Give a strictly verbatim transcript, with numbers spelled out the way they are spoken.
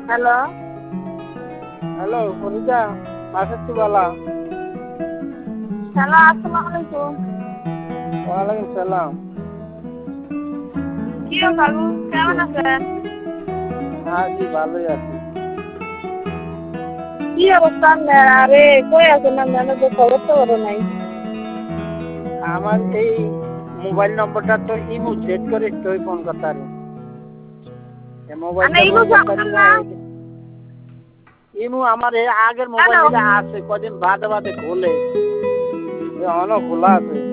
Hello hello Farida মাসাচ্ছি বলা। Hello আসসালামু আলাইকুম। ওয়ালাইকুম সালাম। কি কাকু কেমন আছেন? হ্যাঁ জি ভালোই আছি। কি অবস্থা আপনার? আরে কই আছেন আপনার? তো খবর তো বড় নাই। আমার এই মোবাইল নম্বরটা তো ইমো সেট করে তুই ফোন করতে পারি। এই মোবাইলটা ইমু ফোন করতে পারি জানেন না। না? ইমো আমার এই আগের কেন? মোবাইল আছে, কদিন বাদে বাদে খোলে, অনেক খোলা আছে।